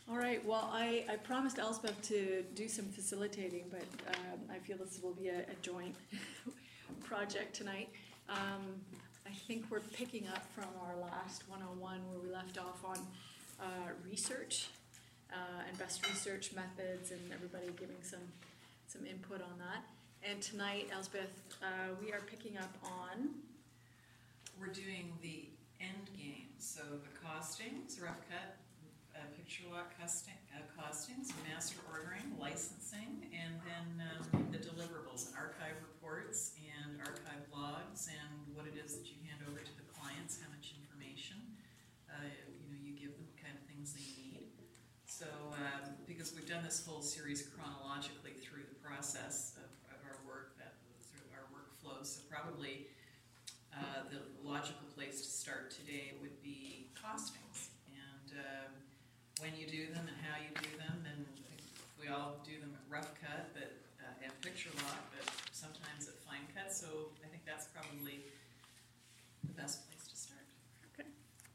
All right, well, I promised Elspeth to do some facilitating, but I feel this will be a joint project tonight. I think we're picking up from our last one-on-one where we left off on research and best research methods, and everybody giving some input on that. And tonight, Elspeth, we are picking up on... We're doing the end game, so the costings, rough cut, picture lot costings, master ordering, licensing, and then the deliverables, archive reports and archive logs, and what it is that you hand over to the clients, how much information you give them, kind of things they need. So because we've done this whole series chronologically through the process of our work, through our workflow, so probably the logical place to start today would be costings, and when you do them and how you do them, and we all do them at rough cut, but and picture lot, but sometimes at fine cut. So I think that's probably the best place to start. Okay.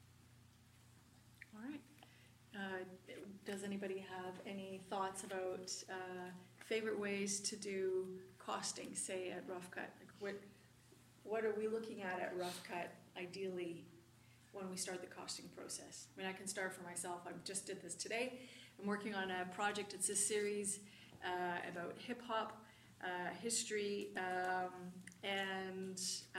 All right. Does anybody have any thoughts about favorite ways to do costing, say at rough cut? Like what are we looking at rough cut ideally when we start the costing process? I mean, I can start for myself. I just did this today. I'm working on a project. It's a series about hip-hop history, and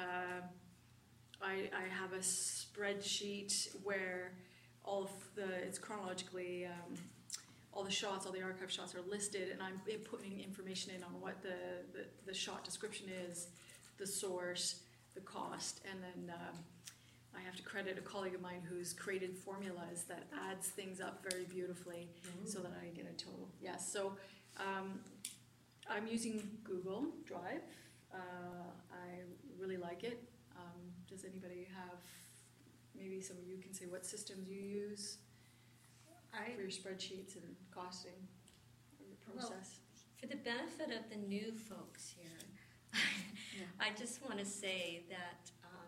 I have a spreadsheet where it's chronologically, all the shots, all the archive shots are listed, and I'm putting information in on what the shot description is, the source, the cost, and then I have to credit a colleague of mine who's created formulas that adds things up very beautifully so that I get a total. Yes, so I'm using Google Drive. I really like it. Does anybody have, maybe some of you can say what systems you use for your spreadsheets and costing your process? Well, for the benefit of the new folks here, I just want to say that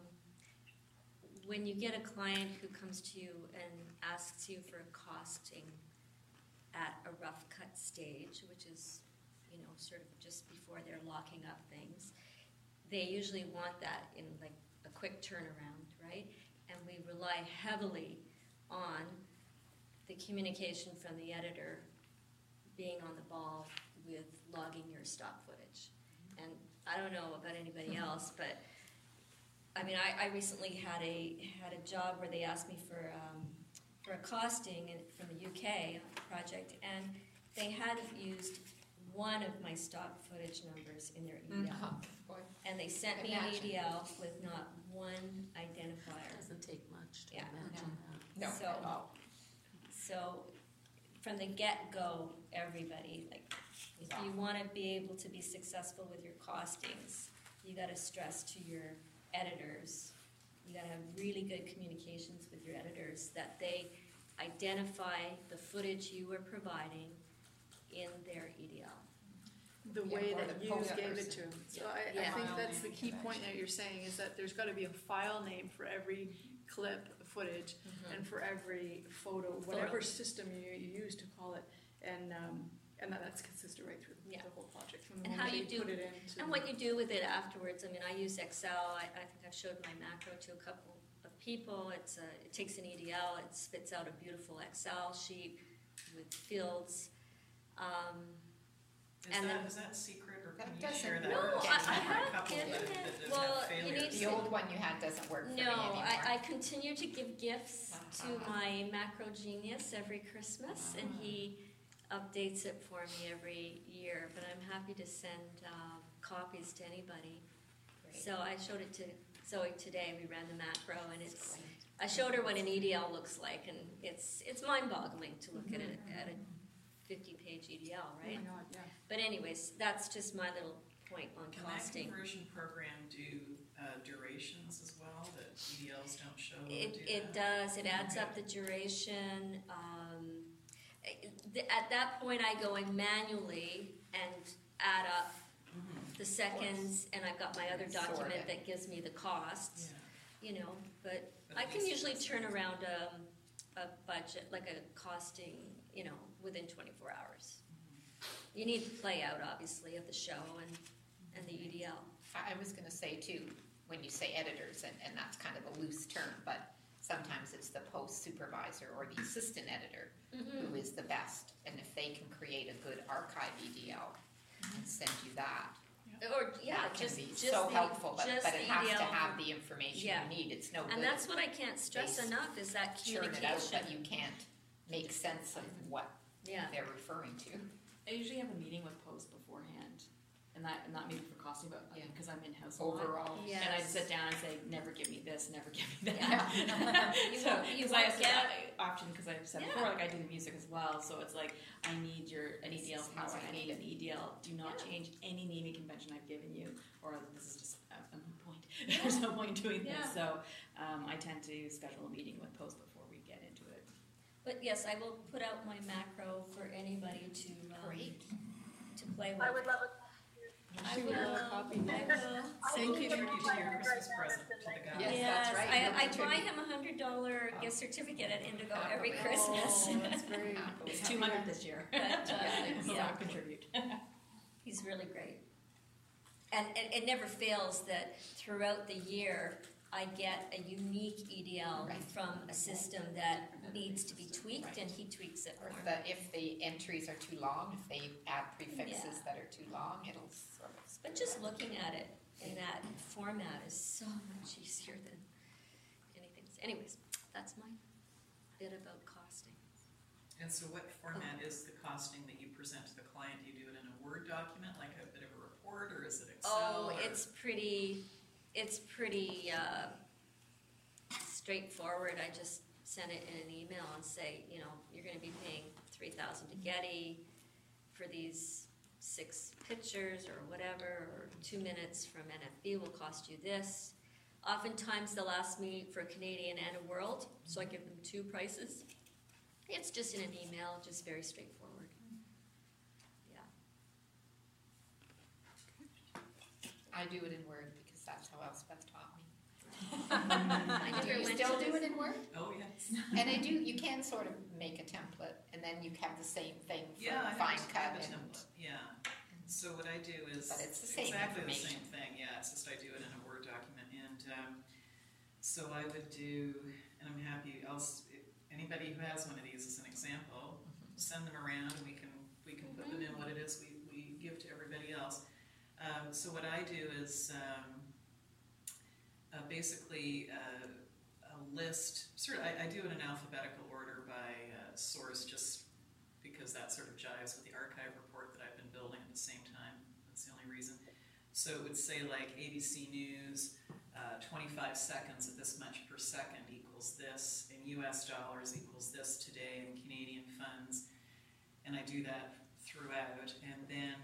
when you get a client who comes to you and asks you for a costing at a rough cut stage, which is, sort of just before they're locking up things, they usually want that in like a quick turnaround, right? And we rely heavily on the communication from the editor being on the ball with logging your stock footage. And I don't know about anybody else, but I mean, I recently had a job where they asked me for a costing from the UK project, and they hadn't used one of my stock footage numbers in their EDL. And they sent me an EDL with not one identifier. It doesn't take much to imagine that. No, so from the get-go, everybody, like, if you want to be able to be successful with your costings, you got to stress to your editors, you got to have really good communications with your editors that they identify the footage you are providing in their EDL. The way that you gave it to them. So I think that's the key point that you're saying, is that there's got to be a file name for every clip footage and for every photo, whatever system you use to call it, and that's consistent right through the whole project. And how you do it and what you do with it afterwards. I mean, I use Excel. I think I've showed my macro to a couple of people. It takes an EDL. It spits out a beautiful Excel sheet with fields. Is that secret, or can you share that? No, I have given it. Well, you need the old one you had doesn't work for me anymore. I continue to give gifts to my macro genius every Christmas, and he updates it for me every year. But I'm happy to send copies to anybody. Great. So I showed it to Zoe today. We ran the macro, and I showed her what an EDL looks like, and it's mind-boggling to look at it at a 50-page EDL, right? Oh my God, yeah. But anyways, that's just my little point on costing. Can that conversion program do durations as well that EDLs don't show? It does. It adds up the duration. At that point, I go in manually and add up the seconds, and I've got my other document that gives me the costs. But I can usually turn around a budget, like a costing, within 24 hours. You need the play out, obviously, of the show and the EDL. I was gonna say too, when you say editors, and that's kind of a loose term, but sometimes it's the post supervisor or the assistant editor who is the best. And if they can create a good archive EDL and send you that, Or, yeah, that can just be just so the- helpful, but just it the has to EDL. have the information Yeah. you need. It's no good And that's what I can't stress They enough, is that churn it out, communication. but you can't make sense of what Yeah. they're referring to. I usually have a meeting with Post beforehand, and not maybe for costing, but Yeah. because I'm in-house a lot. Overall. Yes. And I sit down and say, never give me this, never give me that. You So, won't- you because I won't have get- often, because I've said before, like I do the music as well, so it's like, I need an This EDL is for how music, I I need an EDL, do not Yeah. change any naming convention I've given you, or this is just a moot point. There's no point doing Yeah. this, so, I tend to schedule a meeting with Post before we get into it. But yes, I will put out my macro for anybody to play with. I would love a I will. Thank you to your Christmas present to the guy. Yes, that's right. I You'll buy contribute. him $100 gift certificate at Indigo Oh, every okay. Christmas. Oh, that's great. It's 200 this year. But, So yeah. I'll contribute. He's really great. And it never fails that throughout the year, I get a unique EDL Right. from a system that needs to be tweaked, Right. and he tweaks it Or for me. if the entries are too long, if they add prefixes Yeah. that are too long, it'll sort of. But just looking at it in that format is so much easier than anything. Anyways, that's my bit about costing. And so what format is the costing that you present to the client? Do you do it in a Word document, like a bit of a report, or is it Excel? Oh, or- it's pretty straightforward. I just send it in an email and say, you're gonna be paying $3,000 to Getty for these 6 pictures or whatever, or 2 minutes from NFB will cost you this. Oftentimes they'll ask me for a Canadian and a world, so I give them 2 prices. It's just in an email, just very straightforward. Yeah. I do it in Word because that's how Elspeth taught me. I Do never you went still to do this. it in Word? Oh, yes. And you can sort of make a template and then you have the same thing for Yeah, I fine have cut a and. template, yeah. So what I do is But it's the same exactly the information. same thing, yeah, it's just I do it in a Word document, and so I would do, and I'm happy, anybody who has one of these as an example, send them around, and we can put them in what it is we give to everybody else. So what I do is basically a list, I do it in alphabetical order by source, just because that sort of jives with the archive report that I've been building at the same time. That's the only reason. So it would say like ABC News, 25 seconds at this much per second equals this, in US dollars equals this today, in Canadian funds. And I do that throughout. And then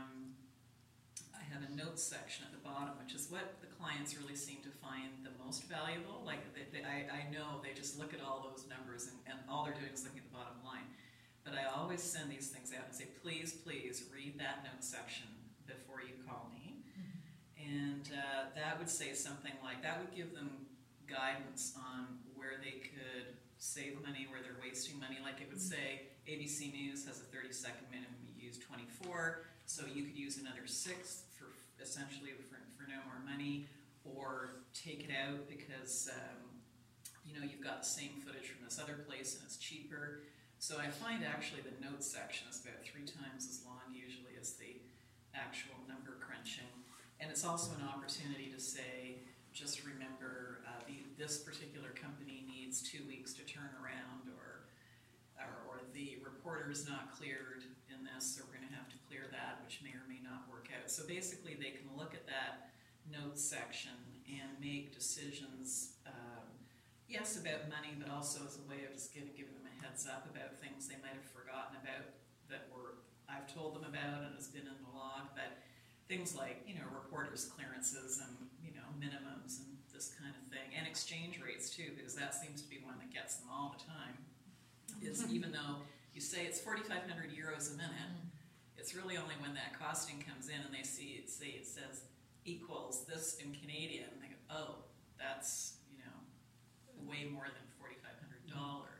I have a notes section at the bottom, which is what the clients really seem to find the most valuable. Like I know they just look at all those numbers and all they're doing is looking at the bottom line. But I always send these things out and say, please read that note section before you call me. And that would say something like, that would give them guidance on where they could save money, where they're wasting money. Like it would say, ABC News has a 30-second minimum, you use 24, so you could use another 6 for essentially for no more money, or take it out because you've got the same footage from this other place and it's cheaper. So I find actually the notes section is about 3 times as long usually as the actual number crunching. And it's also an opportunity to say, just remember, this particular company needs 2 weeks to turn around, or the reporter is not cleared in this, so we're going to have to clear that, which may or may not work out. So basically they can look at that notes section and make decisions, yes, about money, but also as a way of just giving them a heads up about things they might have forgotten about that I've told them about and has been in the log. But things like, reporters' clearances and, minimums and this kind of thing. And exchange rates too, because that seems to be one that gets them all the time. Is even though you say it's 4,500 euros a minute, it's really only when that costing comes in and they see it says equals this in Canadian, and they go, oh, that's, way more than $4,500.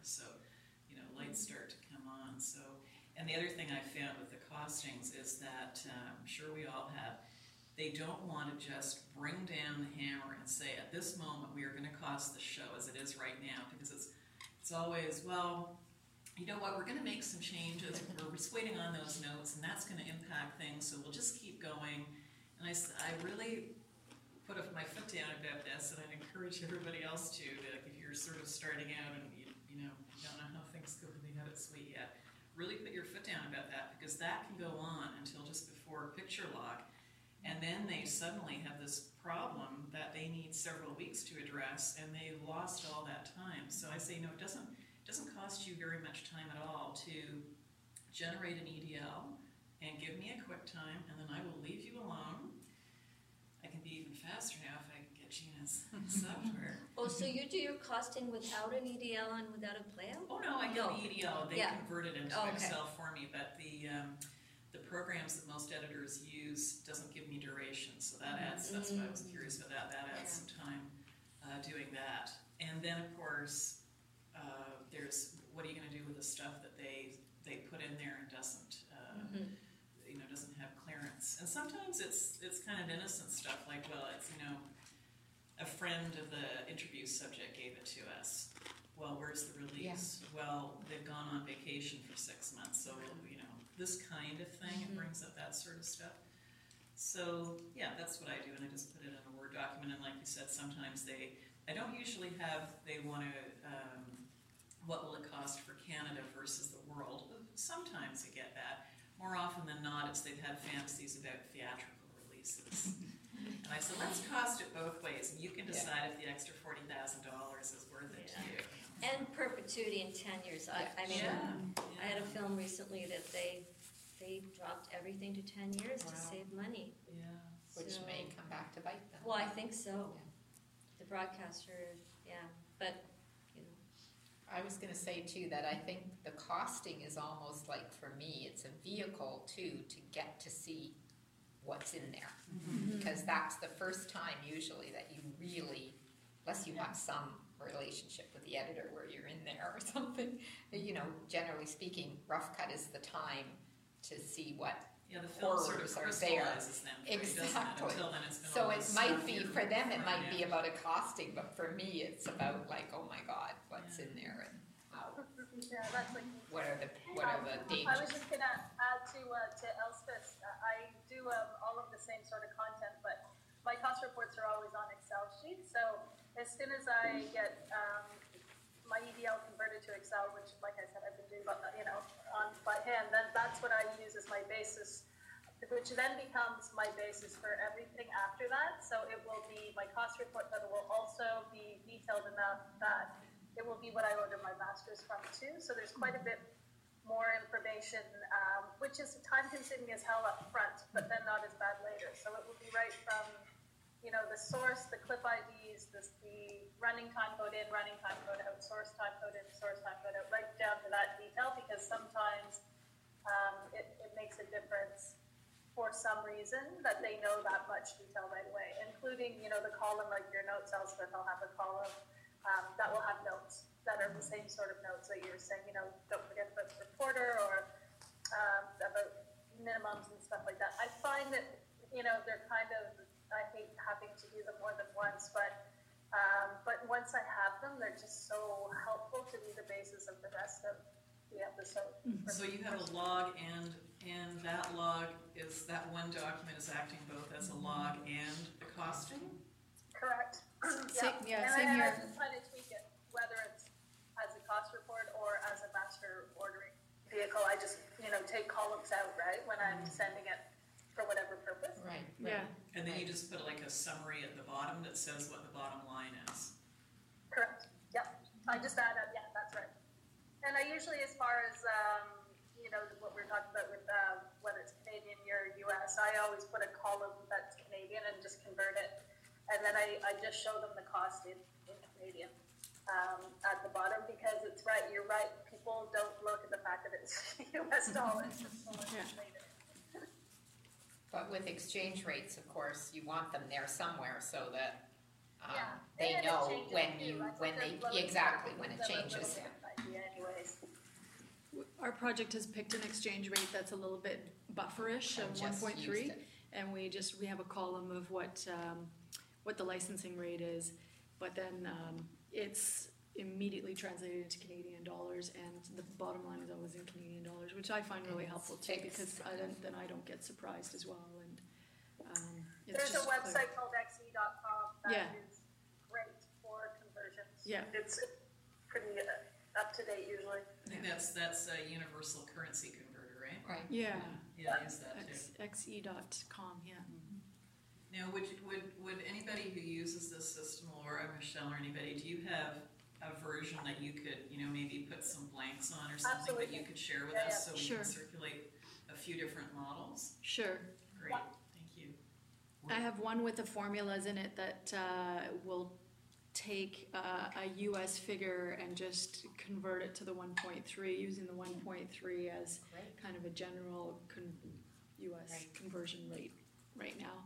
so, lights start to come on, so. And the other thing I found with the costings is that, I'm sure we all have, they don't want to just bring down the hammer and say, at this moment, we are going to cost the show as it is right now, because it's always, well, you know what, we're going to make some changes, we're just waiting on those notes, and that's going to impact things, so we'll just keep going. And I really put my foot down about this, and I'd encourage everybody else to, like, if you're sort of starting out and you don't know how things go, they have it sweet yet, really put your foot down about that, because that can go on until just before picture lock, and then they suddenly have this problem that they need several weeks to address, and they lost all that time. So I say, no, it doesn't cost you very much time at all to generate an EDL and give me a QuickTime, and then I will leave you alone. I can be even faster now if I can get Gina's software. Oh, so you do your costing without an EDL and without a playout? Oh no, I get the EDL. They Yeah. convert it into Okay. Excel for me, but the programs that most editors use doesn't give me duration, so that adds. That's why I was curious about that. That adds some time doing that, and then of course there's what are you going to do with the stuff that they put in there and doesn't doesn't have clearance, and sometimes it's kind of innocent stuff like, well, it's a friend of the interview subject gave it to us. Well, where's the release? Yeah. Well, they've gone on vacation for 6 months, so this kind of thing. It brings up that sort of stuff. So yeah, that's what I do, and I just put it in a Word document. And like you said, sometimes I don't usually have. They want to. What will it cost for Canada versus the world? Sometimes I get that. More often than not, it's they've had fantasies about theatrical releases. And I said, let's cost it both ways, and you can decide if the extra $40,000 is worth it to you. And perpetuity in 10 years. I mean, I had a film recently that they dropped everything to 10 years to save money. Yeah. Which may come back to bite them. Well, I think so. The broadcaster, but I was going to say too that I think the costing is almost like, for me, it's a vehicle too to get to see what's in there, because that's the first time usually that you really, unless you have some relationship with the editor where you're in there or something, generally speaking, Rough Cut is the time to see what the film sort of crystallizes them. Exactly. Until then it's been so all it this might stuff be, you're for them it might throwing be in. about a costing, but for me it's about like, oh my God, what's in there and how, Yeah, that's like. what are the I dangers? was just gonna add to Elspeth. I do all of the same sort of content, but my cost reports are always on Excel sheets. So as soon as I get my EDL converted to Excel, which, like I said, I've been doing, on by hand, then that's what I use as my basis, which then becomes my basis for everything after that. So it will be my cost report, but it will also be detailed enough that it will be what I order my masters from too. So there's quite a bit more information, which is time consuming as hell up front, but then not as bad later. So it will be right from, the source, the clip IDs, the running time code in, running time code out, source time code in, source time code out, right down to that detail, because sometimes it makes a difference for some reason that they know that much detail right away, including, the column, like your notes, Elspeth, I'll have a column that will have notes that are the same sort of notes that you're saying, don't forget about the reporter or about minimums and stuff like that. I find that, they're kind of, I hate having to do them more than once, but once I have them, they're just so helpful to be the basis of the rest of the episode. So you have a log, and that log is, that one document is acting both as a log and the costing? Correct. Same and here. I just try to tweak it, whether it's as a cost report or as a master ordering vehicle. I just, take columns out, right, when I'm sending it for whatever purpose. Right. Yeah. And then you just put like a summary at the bottom that says what the bottom line is. Correct. Yep. I just add up. Yeah, that's right. And I usually, as far as what we're talking about with whether it's Canadian or US, I always put a column that's Canadian and just convert it, and then I just show them the cost in Canadian at the bottom, because it's right. You're right. People don't look at the fact that it's US dollars. It's so much later. But with exchange rates, of course, you want them there somewhere so that Yeah. they And it know changes when too. you, Like when the they, floating exactly, point when it is a little changes. bit idea, days. Our project has picked an exchange rate that's a little bit bufferish of I've one just point used three, it. and we have a column of what the licensing rate is, but then it's immediately translated into Canadian dollars, and the bottom line is always in Canadian dollars, which I find really And it's helpful too, fixed, because kind of. then I don't get surprised as well, and it's There's a just clear. website called xe.com that Yeah. is great for conversions. Yeah. It's pretty up to date usually. I think that's a universal currency converter, right? Right. Yeah, Yeah, I use that too. xe.com, yeah. Now, would anybody who uses this system, Laura, Michelle, or anybody, do you have a version that you could, maybe put some blanks on or something that you Absolutely. could share with Yeah, us so we Sure. can circulate a few different models? Sure. Great, thank you. I have one with the formulas in it that will take a US figure and just convert it to the 1.3, using the 1.3 as Great. kind of a general US Right. conversion rate right now.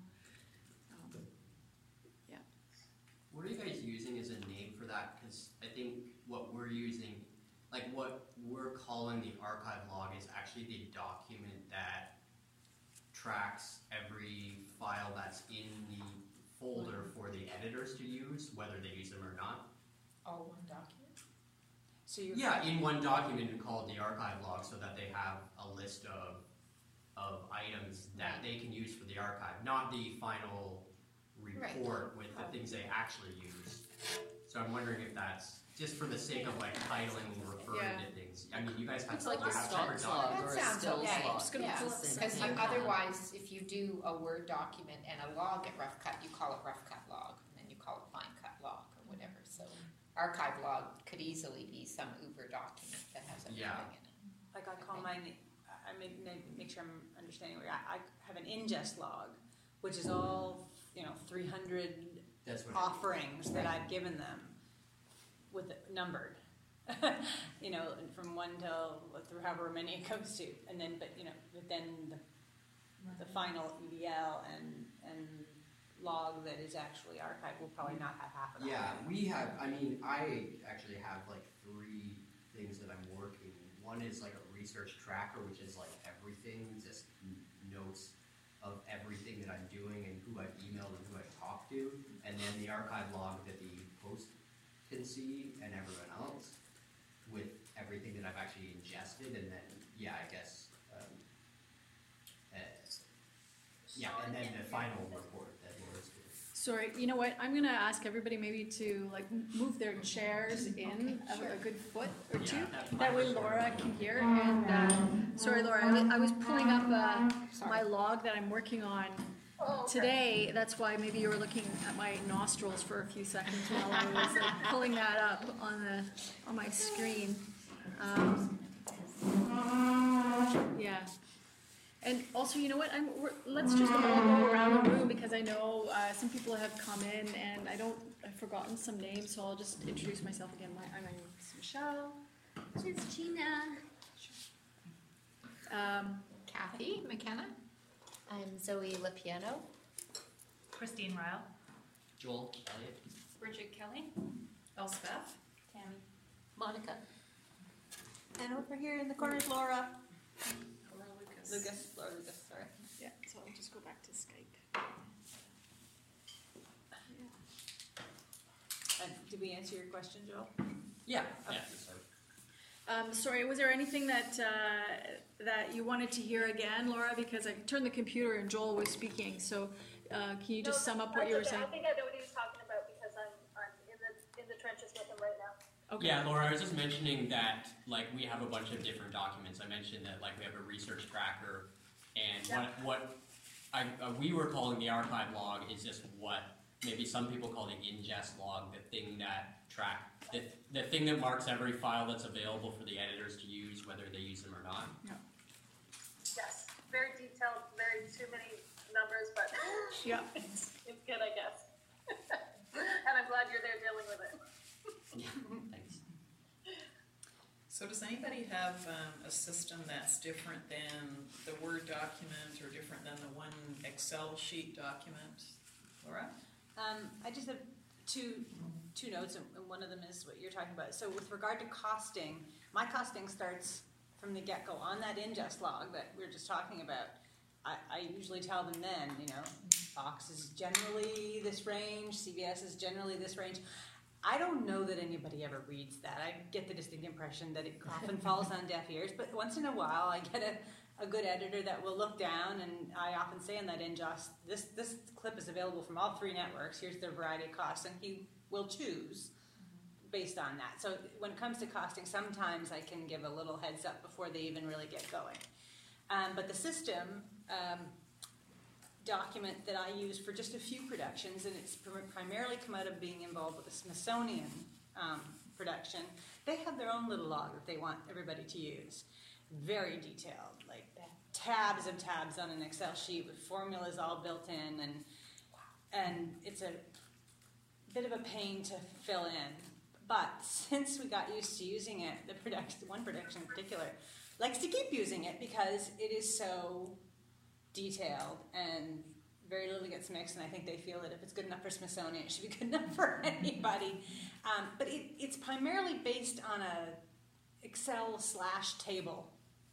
What are you guys using as a name for that? Because I think what we're using, like what we're calling the archive log, is actually the document that tracks every file that's in the folder for the editors to use, whether they use them or not. All one document? So you Yeah, in one document called the archive log, so that they have a list of items that they can use for the archive, not the final report with the things they actually use. So I'm wondering if that's just for the sake of like titling and referring Yeah. to things. I mean, you guys have It's like you a have stocks separate log documents. or That a sounds stills okay. log. Just gonna pull up Same Because thing. otherwise, if you do a Word document and a log at Rough Cut, you call it Rough Cut log, and then you call it Fine Cut log or whatever. So archive log could easily be some Uber document that has everything Yeah. in it. Like I call mine, I make sure I'm understanding where I have an ingest log, which is all, 300 That's what offerings that I've given them with it numbered. From 1 till through however many it goes to. And then, but then the final EDL and log that is actually archived will probably not have half of that. Yeah, I actually have like 3 things that I'm working. One is like a research tracker, which is like everything, just notes of everything that I'm doing and who I've emailed and who I've talked to. And then the archive log that the host can see and everyone else with everything that I've actually ingested. And then, I guess, and then the final report that Laura's doing. Sorry, you know what? I'm gonna ask everybody maybe to move their chairs in a good foot or two. Yeah, That way Laura can hear. And sorry, Laura, I was pulling up my log that I'm working on today. That's why maybe you were looking at my nostrils for a few seconds while I was pulling that up on my screen. Yeah. And also, you know what? Let's just all go around the room because I know some people have come in and I've forgotten some names, so I'll just introduce myself again. My name is Michelle. It's Gina. Kathy McKenna? I'm Zoe Lapiano. Christine Ryle. Joel Elliott. Bridget Kelly. Elspeth? Tammy. Monica. And over here in the corner is Laura. Lucas. Laura Lucas, sorry. Yeah, so I'll just go back to Skype. Did we answer your question, Joel? Yeah. Okay. Sorry, was there anything that you wanted to hear again, Laura? Because I turned the computer and Joel was speaking. So can you just sum up what you were saying? I think I know what he was talking about because I'm in the trenches with him right now. Okay. Yeah, Laura, I was just mentioning that we have a bunch of different documents. I mentioned that we have a research tracker, and what we were calling the archive log is just what maybe some people call the ingest log, the thing that the thing that marks every file that's available for the editors to use, whether they use them or not. Yes, very detailed, very too many numbers, but Yeah. it's good, I guess. And I'm glad you're there dealing with it. Thanks. So does anybody have a system that's different than the Word document or different than the one Excel sheet document? Laura? I just have two notes, and one of them is what you're talking about. So with regard to costing, my costing starts from the get-go on that ingest log that we were just talking about. I usually tell them then, you know, Fox is generally this range, CBS is generally this range. I don't know that anybody ever reads that. I get the distinct impression that it often falls on deaf ears, but once in a while I get a good editor that will look down, and I often say in that ingest, this clip is available from all 3 networks, here's the variety of costs, and he will choose based on that. So when it comes to costing, sometimes I can give a little heads up before they even really get going. But the system document that I use for just a few productions, and it's primarily come out of being involved with the Smithsonian production, they have their own little log that they want everybody to use. Very detailed, like tabs of tabs on an Excel sheet with formulas all built in, and it's a bit of a pain to fill in. But since we got used to using it, one production in particular likes to keep using it because it is so detailed and very little gets mixed, and I think they feel that if it's good enough for Smithsonian, it should be good enough for anybody. But it's primarily based on a Excel/table.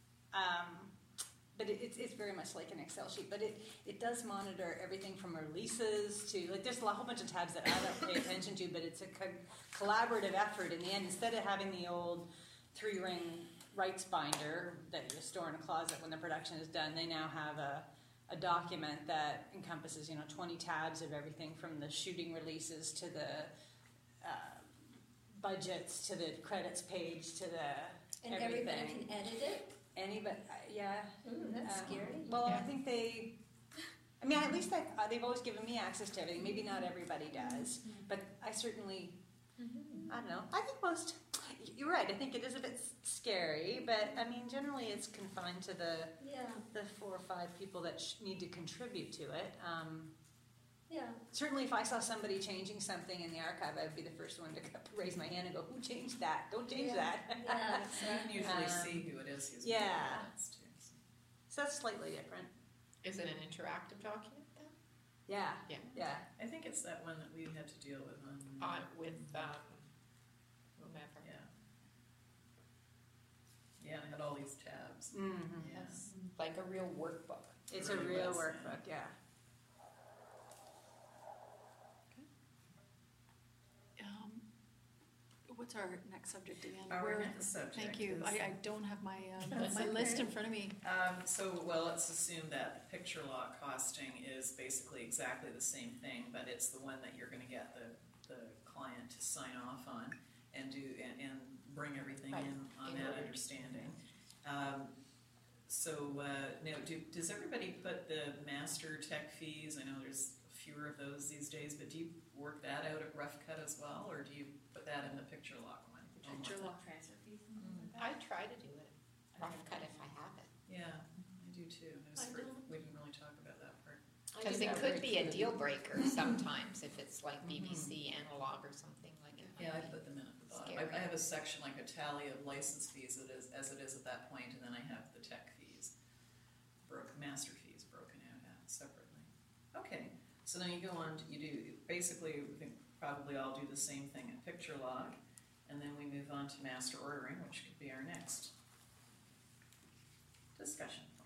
But it's very much like an Excel sheet, but it does monitor everything from releases to, like, there's a whole bunch of tabs that I don't pay attention to, but it's a collaborative effort in the end. Instead of having the old 3-ring rights binder that you store in a closet when the production is done, they now have a document that encompasses, 20 tabs of everything from the shooting releases to the budgets to the credits page to the And everything. everybody can edit it? Anybody, yeah. That's scary. Well, I Yeah. think at least they've always given me access to everything. Maybe not everybody does, but I certainly, I don't know. I think you're right, I think it is a bit scary, but I mean, generally it's confined to the Yeah, 4 or 5 people that need to contribute to it. yeah. Certainly if I saw somebody changing something in the archive, I'd be the first one to raise my hand and go, who changed that? Don't change that. Yeah, So you can usually see who it is who's yeah. making the minutes too. So. So that's slightly different. Is it an interactive document then? Yeah. Yeah. Yeah. I think it's that one that we had to deal with on. With whomever. Yeah. Yeah, and it had all these tabs. Mm-hmm. Yeah. Yes. Like a real workbook. It's Really a real was, workbook, yeah. What's our next subject again? Our next subject Thank you. is- I don't have my my list in front of me. Let's assume that picture lock costing is basically exactly the same thing, but it's the one that you're gonna get the client to sign off on and bring everything Right. in on In that order. understanding. Now, does everybody put the master tech fees? I know there's fewer of those these days, but do you work that out at Rough Cut as well, or do you put that in the picture lock one? Picture lock. Transfer fees. I try to do it. Rough cut if I have it. Yeah, I do too. We didn't really talk about that part. Because it could be a deal breaker sometimes if it's like BBC analog or something like that. Yeah, I put them in at the bottom. Scary. I have a section like a tally of license fees as it is at that point, and then I have the tech fees, master fees broken out separately. Okay, so then you go on, basically, I think probably I'll do the same thing at picture log, and then we move on to master ordering, which could be our next discussion.